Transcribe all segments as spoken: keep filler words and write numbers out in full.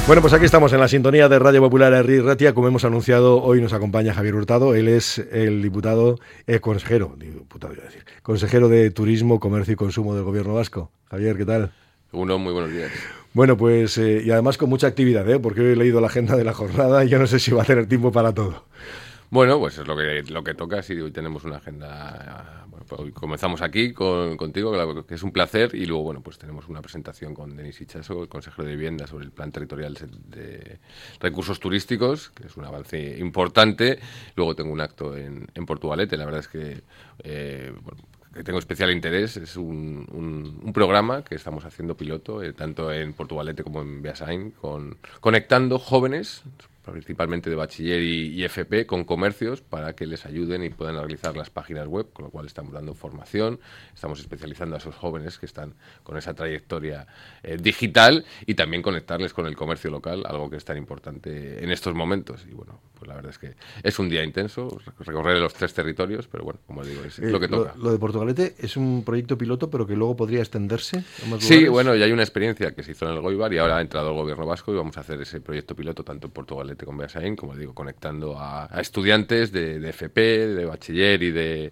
Bueno, pues aquí estamos en la sintonía de Radio Popular Herri Ratia. Como hemos anunciado, hoy nos acompaña Javier Hurtado. Él es el diputado, eh, consejero, diputado iba a decir, consejero de Turismo, Comercio y Consumo del Gobierno Vasco. Javier, ¿qué tal? Uno, muy buenos días. Bueno, pues, eh, y además con mucha actividad, ¿eh? Porque hoy he leído la agenda de la jornada y yo no sé si va a tener tiempo para todo. Bueno, pues es lo que lo que toca. Sí, hoy tenemos una agenda. Bueno, pues hoy comenzamos aquí con, contigo, que es un placer, y luego, bueno, pues tenemos una presentación con Denis Itxaso, el consejero de Vivienda, sobre el plan territorial de recursos turísticos, que es un avance importante. Luego tengo un acto en, en Portugalete. La verdad es que eh, bueno, que tengo especial interés. Es un, un, un programa que estamos haciendo piloto, eh, tanto en Portugalete como en Beasain, con, conectando jóvenes, principalmente de bachiller y, y F P, con comercios para que les ayuden y puedan realizar las páginas web, con lo cual estamos dando formación, estamos especializando a esos jóvenes que están con esa trayectoria eh, digital, y también conectarles con el comercio local, algo que es tan importante en estos momentos. Y bueno, pues la verdad es que es un día intenso, recorrer los tres territorios, pero bueno, como digo, es, es eh, lo que toca. Lo, lo de Portugalete es un proyecto piloto, pero que luego podría extenderse a más Sí, lugares. bueno, ya hay una experiencia que se hizo en el Goibar y ahora ha entrado el gobierno vasco y vamos a hacer ese proyecto piloto tanto en Portugalete con Beasain, como digo, conectando a, a estudiantes de, de F P, de bachiller y de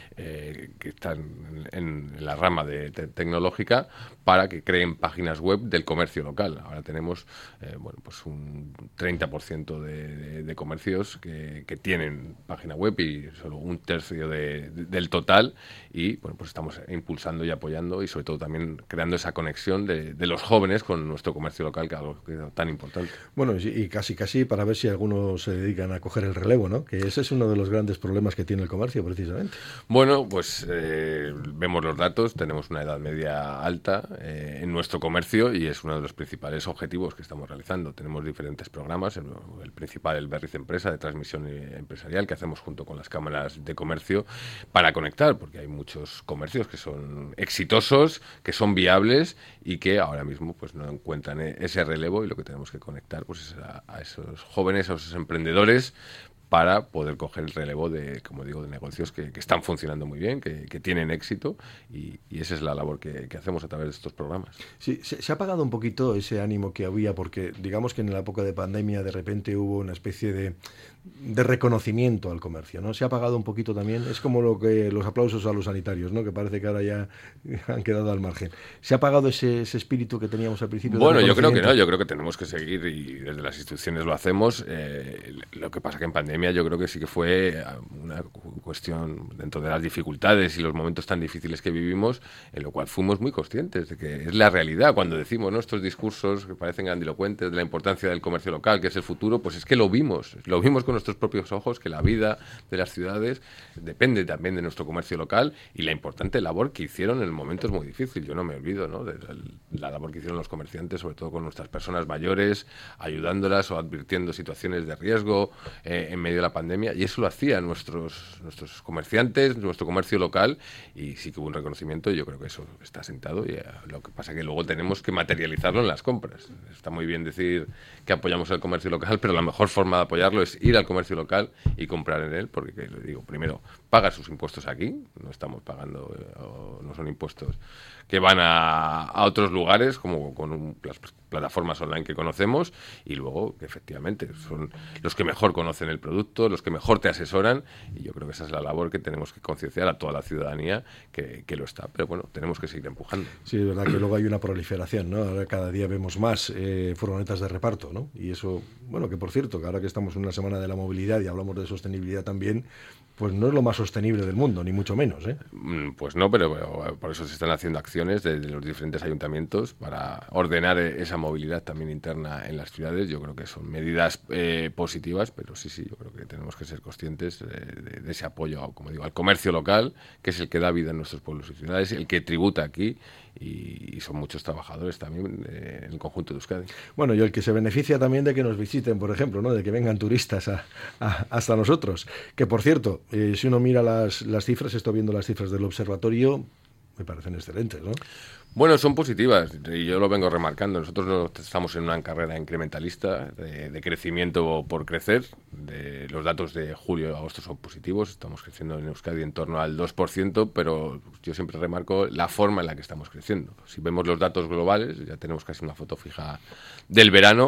eh, que están en, en la rama de, de tecnológica, para que creen páginas web del comercio local. Ahora tenemos eh, bueno, pues un treinta por ciento de, de, de comercios que, que tienen página web y solo un tercio de, de, del total, y bueno, pues estamos impulsando y apoyando y sobre todo también creando esa conexión de, de los jóvenes con nuestro comercio local, que es algo que es tan importante. Bueno, y casi casi para ver si algunos se dedican a coger el relevo, ¿no? Que ese es uno de los grandes problemas que tiene el comercio, precisamente. Bueno, pues eh, vemos los datos, tenemos una edad media alta eh, en nuestro comercio y es uno de los principales objetivos que estamos realizando. Tenemos diferentes programas, el, el principal, el Berriz Empresa, de transmisión empresarial, que hacemos junto con las cámaras de comercio para conectar, porque hay muchos comercios que son exitosos, que son viables y que ahora mismo pues no encuentran ese relevo, y lo que tenemos que conectar pues es a, a esos jóvenes, a esos emprendedores, para poder coger el relevo de, como digo, de negocios que, que están funcionando muy bien, que, que tienen éxito, y, y esa es la labor que, que hacemos a través de estos programas. Sí, se, se ha apagado un poquito ese ánimo que había, porque digamos que en la época de pandemia de repente hubo una especie de, de reconocimiento al comercio, ¿no? Se ha apagado un poquito también. Es como lo que los aplausos a los sanitarios, ¿no? Que parece que ahora ya han quedado al margen. ¿Se ha apagado ese, ese espíritu que teníamos al principio? Bueno, yo creo que no, yo creo que tenemos que seguir, y desde las instituciones lo hacemos. Eh, lo que pasa que en pandemia yo creo que sí que fue una cuestión, dentro de las dificultades y los momentos tan difíciles que vivimos, en lo cual fuimos muy conscientes de que es la realidad. Cuando decimos nuestros discursos que parecen grandilocuentes de la importancia del comercio local, que es el futuro, pues es que lo vimos, lo vimos con nuestros propios ojos, que la vida de las ciudades depende también de nuestro comercio local, y la importante labor que hicieron en momentos muy difíciles. Yo no me olvido, ¿no?, de la labor que hicieron los comerciantes, sobre todo con nuestras personas mayores, ayudándolas o advirtiendo situaciones de riesgo eh, en medio de la pandemia, y eso lo hacían nuestros, nuestros comerciantes, nuestro comercio local, y sí que hubo un reconocimiento, y yo creo que eso está sentado, y eh, lo que pasa es que luego tenemos que materializarlo en las compras. Está muy bien decir que apoyamos el comercio local, pero la mejor forma de apoyarlo es ir al comercio local y comprar en él, porque, le digo, primero, paga sus impuestos aquí, no estamos pagando, eh, no son impuestos que van a, a otros lugares, como con un, las plataformas online que conocemos, y luego que efectivamente son los que mejor conocen el producto, los que mejor te asesoran, y yo creo que esa es la labor que tenemos que concienciar a toda la ciudadanía que, que lo está, pero bueno, tenemos que seguir empujando. Sí, es verdad que luego hay una proliferación, ¿no? Ahora cada día vemos más eh, furgonetas de reparto, ¿no? Y eso, bueno, que por cierto, que ahora que estamos en una semana de la movilidad y hablamos de sostenibilidad también, pues no es lo más sostenible del mundo, ni mucho menos, ¿eh? Pues no, pero, pero por eso se están haciendo acciones de, de los diferentes ayuntamientos para ordenar esa movilidad también interna en las ciudades. Yo creo que son medidas eh, positivas, pero sí, sí, yo creo que tenemos que ser conscientes de, de, de ese apoyo, como digo, al comercio local, que es el que da vida en nuestros pueblos y ciudades, el que tributa aquí, y, y son muchos trabajadores también eh, en el conjunto de Euskadi. Bueno, y el que se beneficia también de que nos visiten, por ejemplo, ¿no? De que vengan turistas a, a, hasta nosotros. Que, por cierto, eh, si uno mira las, las cifras, estoy viendo las cifras del observatorio, me parecen excelentes, ¿no? Bueno, son positivas, y yo lo vengo remarcando. Nosotros no estamos en una carrera incrementalista de, de crecimiento por crecer. De, los datos de julio y agosto son positivos. Estamos creciendo en Euskadi en torno al dos por ciento, pero yo siempre remarco la forma en la que estamos creciendo. Si vemos los datos globales, ya tenemos casi una foto fija del verano,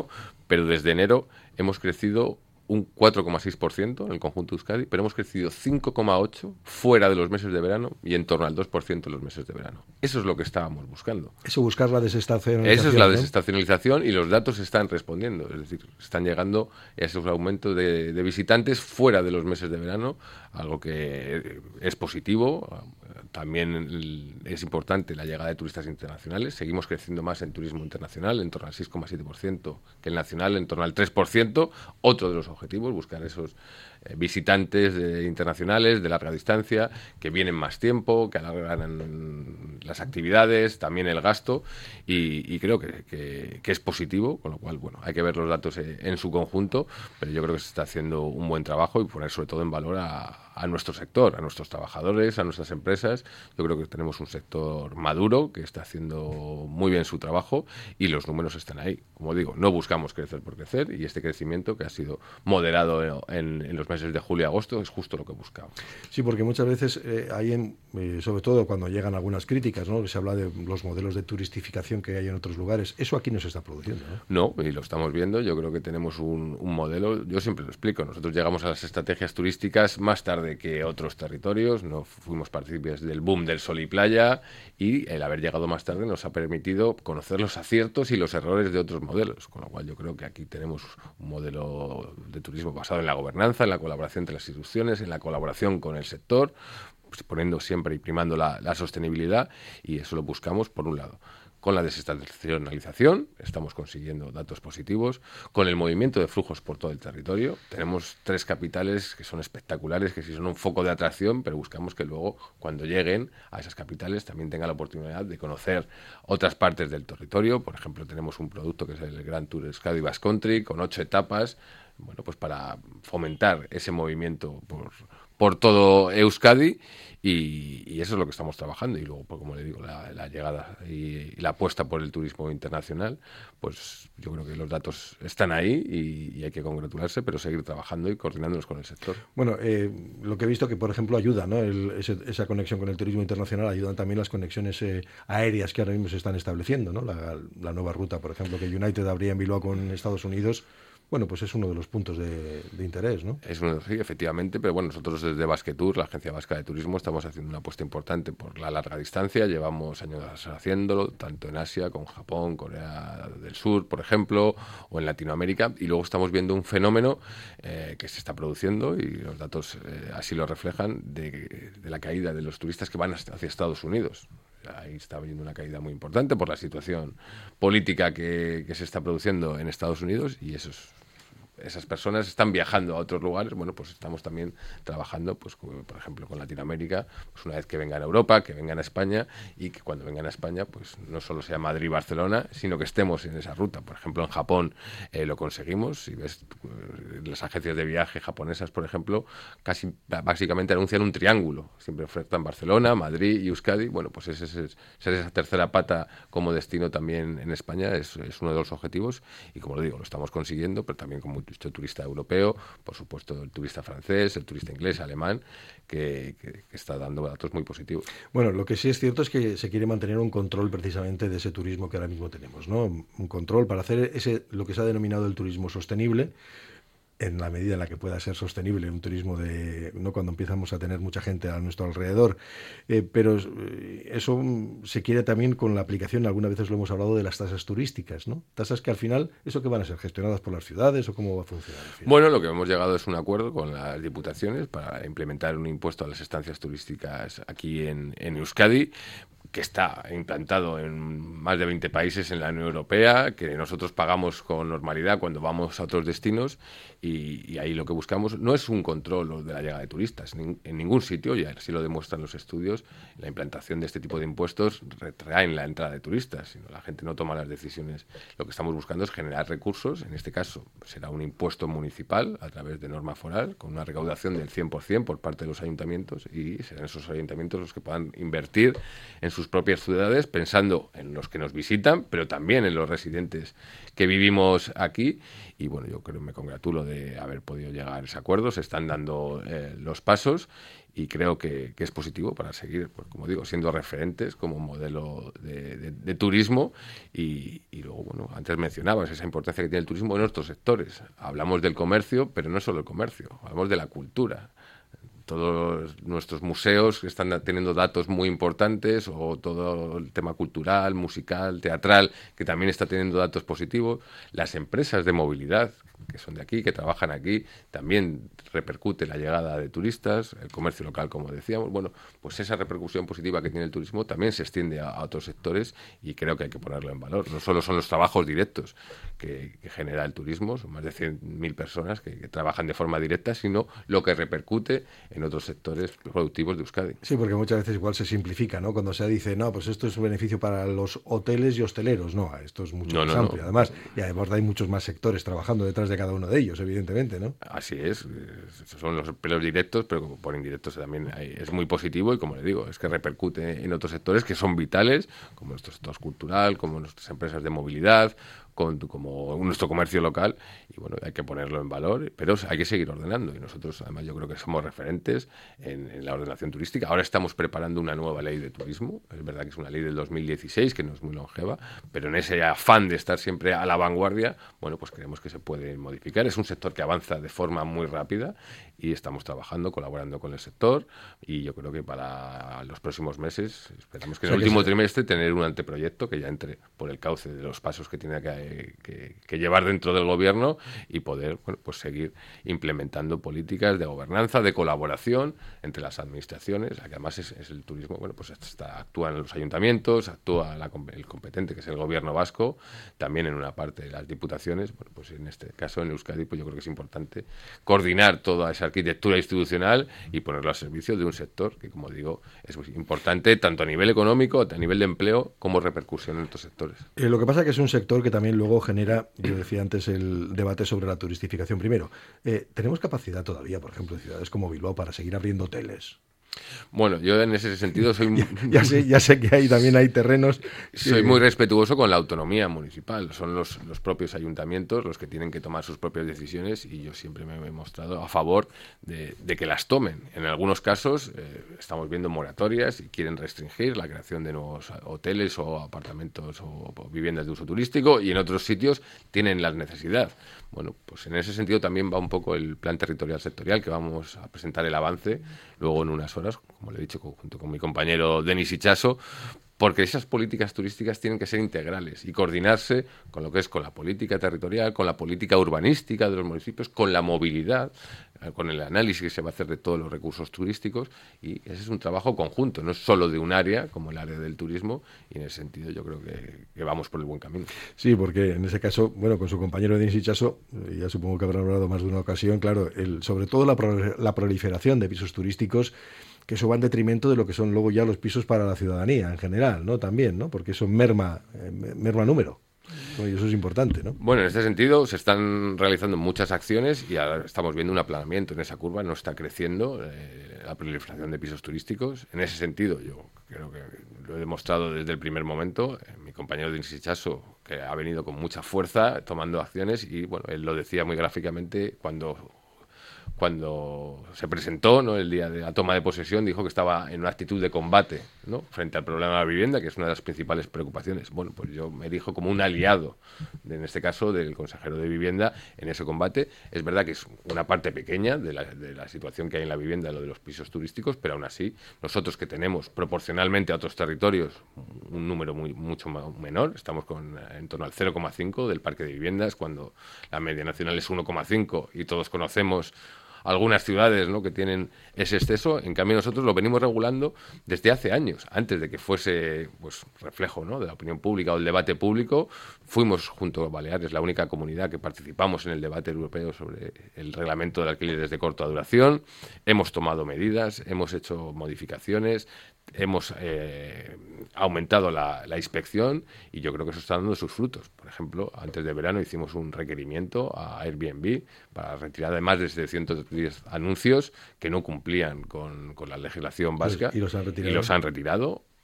pero desde enero hemos crecido un cuatro coma seis por ciento en el conjunto de Euskadi, pero hemos crecido cinco coma ocho por ciento fuera de los meses de verano y en torno al dos por ciento en los meses de verano. Eso es lo que estábamos buscando. Eso, buscar la desestacionalización. Eso es la ¿no? desestacionalización y los datos están respondiendo. Es decir, están llegando esos aumentos de, de visitantes fuera de los meses de verano, algo que es positivo. También es importante la llegada de turistas internacionales. Seguimos creciendo más en turismo internacional, en torno al seis coma siete por ciento, que el nacional, en torno al tres por ciento. Otro de los objetivos, buscar esos eh, visitantes eh, internacionales de larga distancia, que vienen más tiempo, que alargan las actividades, también el gasto, y, y creo que, que, que es positivo, con lo cual, bueno, hay que ver los datos eh, en su conjunto, pero yo creo que se está haciendo un buen trabajo y poner sobre todo en valor a, a nuestro sector, a nuestros trabajadores, a nuestras empresas. Yo creo que tenemos un sector maduro que está haciendo muy bien su trabajo y los números están ahí. Como digo, no buscamos crecer por crecer y este crecimiento que ha sido moderado en, en los meses de julio y agosto es justo lo que buscamos. Sí, porque muchas veces eh, hay, en, eh, sobre todo cuando llegan algunas críticas, ¿no? Que se habla de los modelos de turistificación que hay en otros lugares. Eso aquí no se está produciendo, ¿no? No, y lo estamos viendo. Yo creo que tenemos un, un modelo, yo siempre lo explico, nosotros llegamos a las estrategias turísticas más tarde que otros territorios, no fuimos partícipes del boom del sol y playa, y el haber llegado más tarde nos ha permitido conocer los aciertos y los errores de otros modelos, con lo cual yo creo que aquí tenemos un modelo de turismo basado en la gobernanza, en la colaboración entre las instituciones, en la colaboración con el sector, pues poniendo siempre y primando la, la sostenibilidad, y eso lo buscamos por un lado. Con la desestacionalización estamos consiguiendo datos positivos, con el movimiento de flujos por todo el territorio. Tenemos tres capitales que son espectaculares, que sí son un foco de atracción, pero buscamos que luego, cuando lleguen a esas capitales, también tengan la oportunidad de conocer otras partes del territorio. Por ejemplo, tenemos un producto que es el Grand Tour Euskadi Basque Country, con ocho etapas, bueno, pues para fomentar ese movimiento por, por todo Euskadi, y, y eso es lo que estamos trabajando. Y luego, pues, como le digo, la, la llegada y, y la apuesta por el turismo internacional, pues yo creo que los datos están ahí y, y hay que congratularse, pero seguir trabajando y coordinándonos con el sector. Bueno, eh, lo que he visto que, por ejemplo, ayuda, ¿no? El, ese, esa conexión con el turismo internacional, ayudan también las conexiones eh, aéreas que ahora mismo se están estableciendo, ¿no? La, la nueva ruta, por ejemplo, que United abría en Bilbao con Estados Unidos. Bueno, pues es uno de los puntos de, de interés, ¿no? Es uno, sí, efectivamente, pero bueno, nosotros desde Basquetour, la Agencia Vasca de Turismo, estamos haciendo una apuesta importante por la larga distancia. Llevamos años haciéndolo, tanto en Asia, con Japón, Corea del Sur, por ejemplo, o en Latinoamérica, y luego estamos viendo un fenómeno eh, que se está produciendo, y los datos eh, así lo reflejan, de, de la caída de los turistas que van hacia Estados Unidos. Ahí está habiendo una caída muy importante por la situación política que, que se está produciendo en Estados Unidos, y eso es, esas personas están viajando a otros lugares. Bueno, pues estamos también trabajando, pues por ejemplo, con Latinoamérica, pues una vez que vengan a Europa, que vengan a España, y que cuando vengan a España, pues no solo sea Madrid y Barcelona, sino que estemos en esa ruta. Por ejemplo, en Japón eh, lo conseguimos. Si ves eh, las agencias de viaje japonesas, por ejemplo, casi básicamente anuncian un triángulo. Siempre ofertan Barcelona, Madrid y Euskadi. Bueno, pues ese, ese, ser esa tercera pata como destino también en España es, es uno de los objetivos, y como lo digo, lo estamos consiguiendo, pero también con mucho turista europeo, por supuesto el turista francés, el turista inglés, alemán, que, que, que está dando datos muy positivos. Bueno, lo que sí es cierto es que se quiere mantener un control precisamente de ese turismo que ahora mismo tenemos, ¿no? Un control para hacer ese, lo que se ha denominado el turismo sostenible, en la medida en la que pueda ser sostenible, un turismo de, no cuando empezamos a tener mucha gente a nuestro alrededor, eh, pero eh, eso se quiere también con la aplicación, algunas veces lo hemos hablado, de las tasas turísticas, ¿no? Tasas que al final, ¿eso que van a ser? ¿Gestionadas por las ciudades o cómo va a funcionar? Bueno, lo que hemos llegado es un acuerdo con las diputaciones para implementar un impuesto a las estancias turísticas aquí en, en Euskadi, que está implantado en más de veinte países en la Unión Europea, que nosotros pagamos con normalidad cuando vamos a otros destinos, y, y ahí lo que buscamos no es un control de la llegada de turistas en, en ningún sitio, y así lo demuestran los estudios. La implantación de este tipo de impuestos retraen la entrada de turistas, sino la gente no toma las decisiones. Lo que estamos buscando es generar recursos. En este caso será un impuesto municipal a través de norma foral, con una recaudación del cien por ciento por parte de los ayuntamientos, y serán esos ayuntamientos los que puedan invertir en sus propias ciudades, pensando en los que nos visitan, pero también en los residentes que vivimos aquí. Y bueno, yo creo, me congratulo de haber podido llegar a ese acuerdo. Se están dando eh, los pasos y creo que, que es positivo para seguir, pues, como digo, siendo referentes como modelo de, de, de turismo. Y, y luego, bueno, antes mencionabas esa importancia que tiene el turismo en otros sectores. Hablamos del comercio, pero no solo el comercio, hablamos de la cultura. Todos nuestros museos están teniendo datos muy importantes, o todo el tema cultural, musical, teatral, que también está teniendo datos positivos. Las empresas de movilidad, que son de aquí, que trabajan aquí, también repercute la llegada de turistas, el comercio local, como decíamos. Bueno, pues esa repercusión positiva que tiene el turismo también se extiende a, a otros sectores, y creo que hay que ponerlo en valor. No solo son los trabajos directos que, que genera el turismo, son más de cien mil personas que, que trabajan de forma directa, sino lo que repercute en otros sectores productivos de Euskadi. Sí, porque muchas veces igual se simplifica, ¿no? Cuando se dice, no, pues esto es un beneficio para los hoteles y hosteleros. No, esto es mucho no, más no, amplio, no. además. Y además hay muchos más sectores trabajando detrás de cada uno de ellos, evidentemente, ¿no? Así es, son los pelos directos, pero por indirectos también hay, es muy positivo, y como le digo, es que repercute en otros sectores que son vitales, como nuestro sector cultural, como nuestras empresas de movilidad, con, como nuestro comercio local, y bueno, hay que ponerlo en valor, pero hay que seguir ordenando, y nosotros además yo creo que somos referentes en, en la ordenación turística. Ahora estamos preparando una nueva ley de turismo, es verdad que es una ley del dos mil dieciséis, que no es muy longeva, pero en ese afán de estar siempre a la vanguardia, bueno, pues creemos que se puede modificar. Es un sector que avanza de forma muy rápida, y estamos trabajando, colaborando con el sector, y yo creo que para los próximos meses, esperamos que en el último trimestre tener un anteproyecto que ya entre por el cauce de los pasos que tiene que Que, que llevar dentro del gobierno, y poder, bueno, pues seguir implementando políticas de gobernanza, de colaboración entre las administraciones. Aquí además es, es el turismo, bueno, pues está, actúan los ayuntamientos, actúa la, el competente, que es el gobierno vasco, también en una parte de las diputaciones. Bueno, pues en este caso en Euskadi, pues yo creo que es importante coordinar toda esa arquitectura institucional y ponerlo al servicio de un sector que, como digo, es muy importante tanto a nivel económico, a nivel de empleo, como repercusión en otros sectores. Eh, lo que pasa es que es un sector que también luego genera, yo decía antes, el debate sobre la turistificación. Primero, eh, ¿tenemos capacidad todavía, por ejemplo, en ciudades como Bilbao, para seguir abriendo hoteles? Bueno, yo en ese sentido soy... ya, ya, sé, ya sé que hay, también hay terrenos... Soy muy respetuoso con la autonomía municipal. Son los, los propios ayuntamientos los que tienen que tomar sus propias decisiones, y yo siempre me he mostrado a favor de, de que las tomen. En algunos casos eh, estamos viendo moratorias y quieren restringir la creación de nuevos hoteles o apartamentos o, o viviendas de uso turístico, y en otros sitios tienen la necesidad. Bueno, pues en ese sentido también va un poco el plan territorial sectorial, que vamos a presentar el avance luego en unas horas, como le he dicho, junto con mi compañero Denis Itxaso, porque esas políticas turísticas tienen que ser integrales y coordinarse con lo que es con la política territorial, con la política urbanística de los municipios, con la movilidad, con el análisis que se va a hacer de todos los recursos turísticos, y ese es un trabajo conjunto, no es solo de un área como el área del turismo, y en ese sentido yo creo que, que vamos por el buen camino. Sí, porque en ese caso, bueno, con su compañero Denis Itxaso, ya supongo que habrán hablado más de una ocasión, claro, el, sobre todo la, pro, la proliferación de pisos turísticos, que eso va en detrimento de lo que son luego ya los pisos para la ciudadanía en general, ¿no? También, ¿no? Porque eso merma, eh, merma número. Y eso es importante, ¿no? Bueno, en este sentido se están realizando muchas acciones, y ahora estamos viendo un aplanamiento en esa curva, no está creciendo eh, la proliferación de pisos turísticos. En ese sentido, yo creo que lo he demostrado desde el primer momento. Eh, mi compañero Denis Itxaso, que ha venido con mucha fuerza tomando acciones, y bueno, él lo decía muy gráficamente cuando... cuando se presentó, ¿no?, el día de la toma de posesión, dijo que estaba en una actitud de combate, ¿no?, frente al problema de la vivienda, que es una de las principales preocupaciones. Bueno, pues yo me erijo como un aliado, de, en este caso, del consejero de Vivienda en ese combate. Es verdad que es una parte pequeña de la, de la situación que hay en la vivienda, lo de los pisos turísticos, pero aún así, nosotros que tenemos proporcionalmente a otros territorios un número muy mucho menor, estamos con en torno al cero coma cinco del parque de viviendas, cuando la media nacional es uno coma cinco, y todos conocemos algunas ciudades, ¿no?, que tienen ese exceso. En cambio, nosotros lo venimos regulando desde hace años, antes de que fuese, pues, reflejo, ¿no?, de la opinión pública o del debate público. Fuimos, junto a Baleares, la única comunidad que participamos en el debate europeo sobre el reglamento de alquileres de corta duración. Hemos tomado medidas, hemos hecho modificaciones, hemos eh, aumentado la, la inspección, y yo creo que eso está dando sus frutos. Por ejemplo, antes de verano hicimos un requerimiento a Airbnb para retirar de más de setecientos diez anuncios que no cumplían con, con la legislación vasca, y los han retirado. y los han retirado.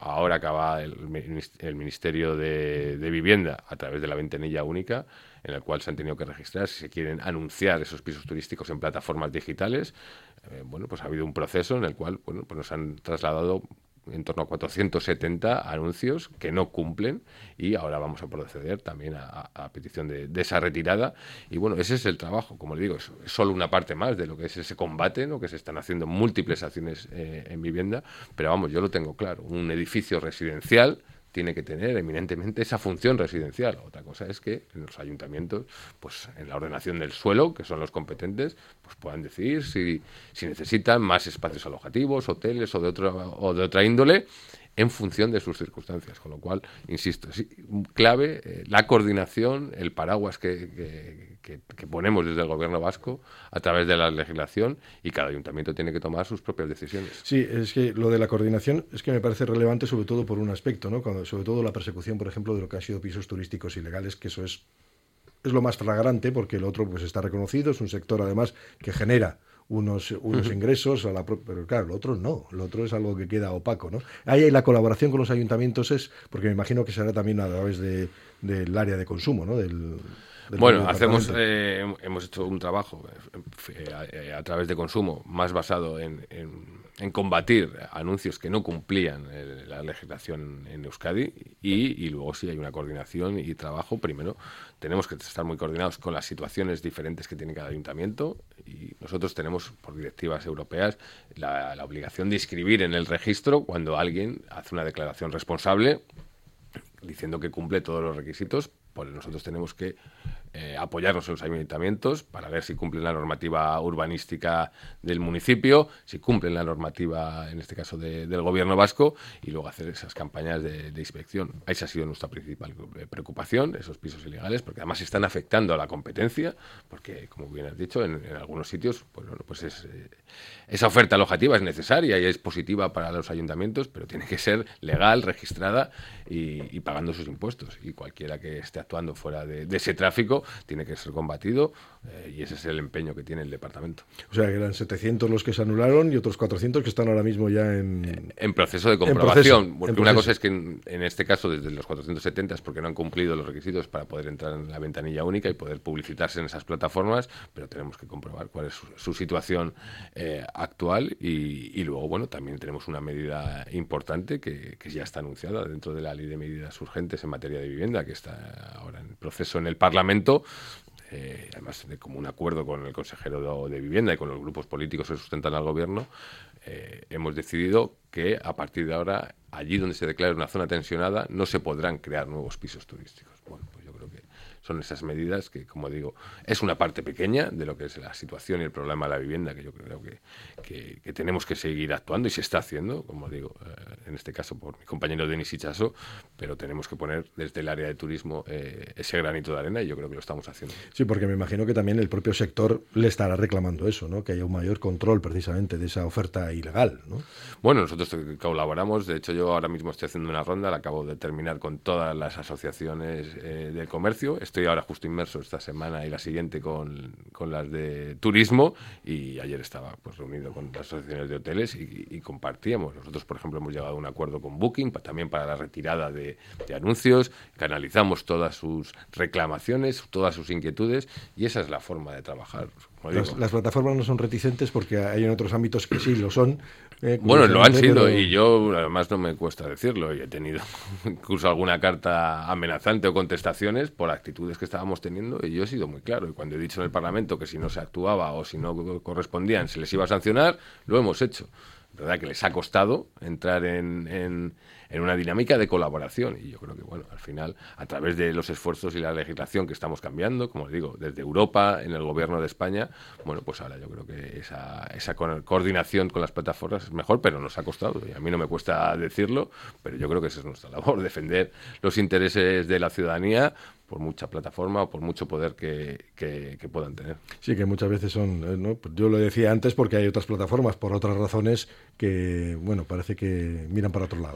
ahora acaba el, el Ministerio de, de Vivienda a través de la ventanilla única, en el cual se han tenido que registrar si se quieren anunciar esos pisos turísticos en plataformas digitales. Eh, bueno, pues ha habido un proceso en el cual, bueno, pues nos han trasladado en torno a cuatrocientos setenta anuncios que no cumplen, y ahora vamos a proceder también a, a petición de, de esa retirada. Y bueno, ese es el trabajo, como le digo, es, es solo una parte más de lo que es ese combate, ¿no? Que se están haciendo múltiples acciones eh, en vivienda, pero vamos, yo lo tengo claro, un edificio residencial tiene que tener eminentemente esa función residencial. Otra cosa es que en los ayuntamientos, pues en la ordenación del suelo, que son los competentes, pues puedan decidir si, si necesitan más espacios alojativos, hoteles o de otra, o de otra índole, en función de sus circunstancias. Con lo cual, insisto, es clave eh, la coordinación, el paraguas que, que, que, que ponemos desde el gobierno vasco a través de la legislación, y cada ayuntamiento tiene que tomar sus propias decisiones. Sí, es que lo de la coordinación es que me parece relevante, sobre todo por un aspecto, ¿no? Cuando, sobre todo la persecución, por ejemplo, de lo que han sido pisos turísticos ilegales, que eso es, es lo más flagrante, porque el otro pues está reconocido, es un sector además que genera unos, unos uh-huh. ingresos, a la pro- pero claro, lo otro no, lo otro es algo que queda opaco, ¿no? Ahí hay la colaboración con los ayuntamientos, es porque me imagino que será también a través de, del área de consumo, ¿no? Del, del bueno, hacemos, eh, hemos hecho un trabajo eh, a, a través de consumo más basado en, en, en combatir anuncios que no cumplían eh, la legislación en Euskadi, y, y luego sí hay una coordinación y trabajo. Primero, tenemos que estar muy coordinados con las situaciones diferentes que tiene cada ayuntamiento, y nosotros tenemos, por directivas europeas, la, la obligación de inscribir en el registro cuando alguien hace una declaración responsable diciendo que cumple todos los requisitos. Pues nosotros tenemos que eh, apoyarnos en los ayuntamientos para ver si cumplen la normativa urbanística del municipio, si cumplen la normativa, en este caso, de, del gobierno vasco, y luego hacer esas campañas de, de inspección. Esa ha sido nuestra principal preocupación, esos pisos ilegales, porque además están afectando a la competencia, porque, como bien has dicho, en, en algunos sitios, pues, bueno, pues es, eh, esa oferta alojativa es necesaria y es positiva para los ayuntamientos, pero tiene que ser legal, registrada y, y pagando sus impuestos. Y cualquiera que esté actuando fuera de, de ese tráfico tiene que ser combatido, eh, y ese es el empeño que tiene el departamento. O sea, que eran setecientos los que se anularon y otros cuatrocientos que están ahora mismo ya en... En, en proceso de comprobación. En proceso, porque en una proceso. cosa es que en, en este caso, desde los cuatrocientos setenta, es porque no han cumplido los requisitos para poder entrar en la ventanilla única y poder publicitarse en esas plataformas, pero tenemos que comprobar cuál es su, su situación eh, actual, y, y luego, bueno, también tenemos una medida importante que, que ya está anunciada dentro de la Ley de Medidas Urgentes en materia de vivienda, que está ahora en proceso en el Parlamento, eh, además de como un acuerdo con el consejero de, de Vivienda y con los grupos políticos que sustentan al gobierno. Eh, hemos decidido que a partir de ahora, allí donde se declare una zona tensionada, no se podrán crear nuevos pisos turísticos. Bueno, pues yo creo que son esas medidas que, como digo, es una parte pequeña de lo que es la situación y el problema de la vivienda, que yo creo que, que, que tenemos que seguir actuando, y se está haciendo, como digo, eh, en este caso por mi compañero Denis Itxaso, pero tenemos que poner desde el área de turismo eh, ese granito de arena, y yo creo que lo estamos haciendo. Sí, porque me imagino que también el propio sector le estará reclamando eso, ¿no? Que haya un mayor control precisamente de esa oferta ilegal, ¿no? Bueno, nosotros colaboramos. De hecho, yo ahora mismo estoy haciendo una ronda, la acabo de terminar, con todas las asociaciones eh, del comercio. Estoy ahora justo inmerso esta semana y la siguiente con, con las de turismo, y ayer estaba pues reunido con las asociaciones de hoteles y, y compartíamos. Nosotros, por ejemplo, hemos llegado a un acuerdo con Booking pa, también para la retirada de, de anuncios, canalizamos todas sus reclamaciones, todas sus inquietudes, y esa es la forma de trabajar. Las, las plataformas no son reticentes, porque hay en otros ámbitos que sí lo son. Eh, bueno, lo han sido, pero... y yo además no me cuesta decirlo, y he tenido incluso alguna carta amenazante o contestaciones por actitudes que estábamos teniendo, y yo he sido muy claro, y cuando he dicho en el Parlamento que si no se actuaba o si no correspondían se les iba a sancionar, lo hemos hecho. Es verdad que les ha costado entrar en, en, en una dinámica de colaboración, y yo creo que, bueno, al final, a través de los esfuerzos y la legislación que estamos cambiando, como os digo, desde Europa, en el gobierno de España, bueno, pues ahora yo creo que esa, esa co- coordinación con las plataformas es mejor, pero nos ha costado, y a mí no me cuesta decirlo, pero yo creo que esa es nuestra labor, defender los intereses de la ciudadanía, por mucha plataforma o por mucho poder que, que, que puedan tener. Sí, que muchas veces son, ¿no? Yo lo decía antes porque hay otras plataformas, por otras razones, que, bueno, parece que miran para otro lado, ¿no? En este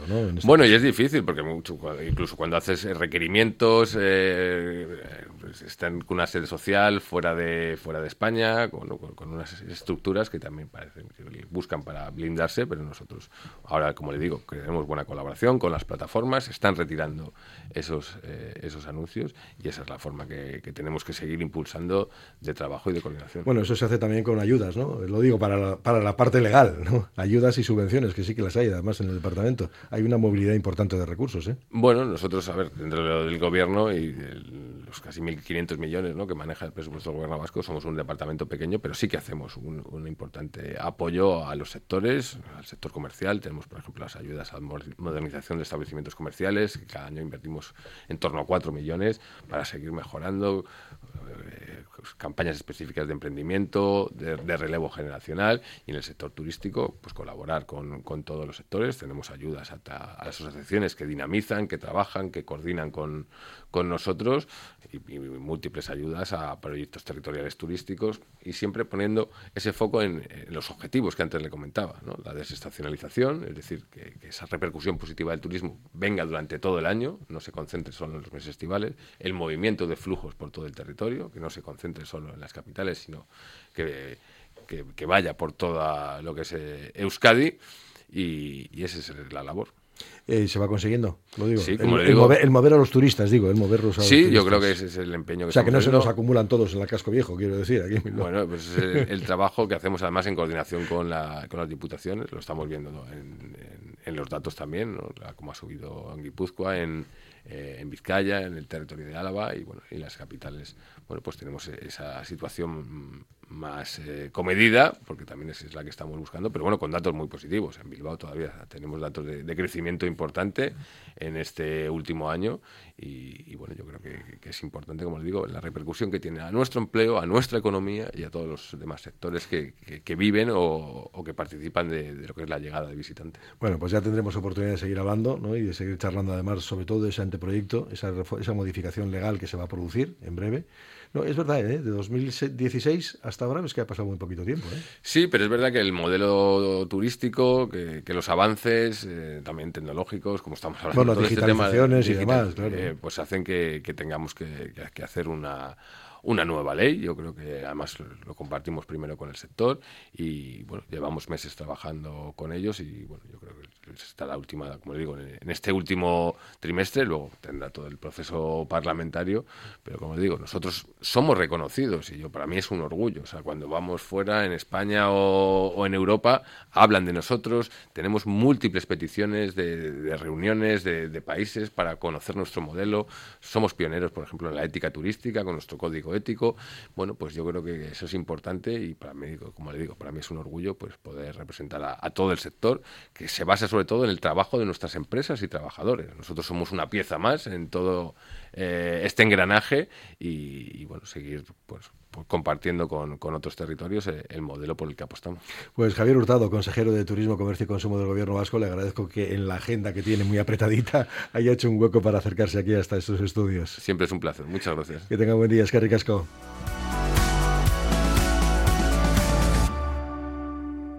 Bueno, y es difícil, porque mucho, incluso cuando haces requerimientos, eh, pues están con una sede social fuera de fuera de España, con, con, con unas estructuras que también parecen que buscan para blindarse, pero nosotros, ahora, como le digo, tenemos buena colaboración con las plataformas, están retirando esos, eh, esos anuncios, y esa es la forma que, que tenemos que seguir impulsando de trabajo y de coordinación. Bueno, eso se hace también con ayudas, ¿no? Lo digo para la, para la parte legal, ¿no? Ayudas y subvenciones, que sí que las hay, además, en el departamento. Hay una movilidad importante de recursos, ¿eh? Bueno, nosotros, a ver, dentro del gobierno y el, los casi mil quinientos millones, ¿no?, que maneja el presupuesto del gobierno vasco, somos un departamento pequeño, pero sí que hacemos un, un importante apoyo a los sectores, al sector comercial. Tenemos, por ejemplo, las ayudas a modernización de establecimientos comerciales, que cada año invertimos en torno a cuatro millones para seguir mejorando, eh, campañas específicas de emprendimiento, de, de relevo generacional, y en el sector turístico, pues colaborar con, con todos los sectores. Tenemos ayudas a, a las asociaciones que dinamizan, que trabajan, que coordinan con, con nosotros, y, y múltiples ayudas a proyectos territoriales turísticos, y siempre poniendo ese foco en, en los objetivos que antes le comentaba, ¿no? La desestacionalización, es decir, que, que esa repercusión positiva del turismo venga durante todo el año, no se concentre solo en los meses estivales, el movimiento de flujos por todo el territorio, que no se concentre solo en las capitales, sino que, que, que vaya por toda lo que es eh, Euskadi, y, y esa es la labor. Eh, ¿Se va consiguiendo? Lo digo. Sí, como el, le digo. El, mover, el mover a los turistas, digo, el moverlos a los Sí, turistas. yo creo que ese es el empeño que O sea, que no se haciendo. nos acumulan todos en la Casco Viejo, quiero decir. Aquí en Bueno, pues es el, el trabajo que hacemos además en coordinación con, la, con las diputaciones, lo estamos viendo, ¿no?, en, en, en los datos también, ¿no?, la, como ha subido en Guipúzcoa, en, eh, en Vizcaya, en el territorio de Álava, y bueno, en las capitales, bueno, pues tenemos esa situación más eh, comedida, porque también es, es la que estamos buscando, pero bueno, con datos muy positivos. En Bilbao todavía tenemos datos de, de crecimiento importante en este último año, y, y bueno, yo creo que, que es importante, como les digo, la repercusión que tiene a nuestro empleo, a nuestra economía y a todos los demás sectores que, que, que viven o, o que participan de, de lo que es la llegada de visitantes. Bueno, pues ya tendremos oportunidad de seguir hablando, ¿no?, y de seguir charlando además sobre todo de ese anteproyecto, esa, esa modificación legal que se va a producir en breve. No, es verdad, ¿eh? De dos mil dieciséis hasta ahora es que ha pasado muy poquito tiempo, ¿eh? Sí, pero es verdad que el modelo turístico, que, que los avances, eh, también tecnológicos, como estamos hablando, bueno, todo este tema digitalizaciones y digital, demás, claro. eh, pues hacen que, que tengamos que, que, que hacer una... una nueva ley. Yo creo que además lo compartimos primero con el sector, y bueno, llevamos meses trabajando con ellos, y bueno, yo creo que está la última, como le digo, en este último trimestre, luego tendrá todo el proceso parlamentario, pero como le digo, nosotros somos reconocidos, y yo, para mí es un orgullo. O sea, cuando vamos fuera, en España o, o en Europa, hablan de nosotros, tenemos múltiples peticiones de, de reuniones de, de países para conocer nuestro modelo, somos pioneros, por ejemplo, en la ética turística, con nuestro código ético. Bueno, pues yo creo que eso es importante, y para mí, como le digo, para mí es un orgullo pues poder representar a, a todo el sector, que se basa sobre todo en el trabajo de nuestras empresas y trabajadores. Nosotros somos una pieza más en todo eh, este engranaje, y, y bueno, seguir pues, pues compartiendo con, con otros territorios el, el modelo por el que apostamos. Pues Javier Hurtado, consejero de Turismo, Comercio y Consumo del Gobierno Vasco, le agradezco que en la agenda que tiene muy apretadita haya hecho un hueco para acercarse aquí hasta estos estudios. Siempre es un placer. Muchas gracias. Que tenga buen día, eskerrik asko.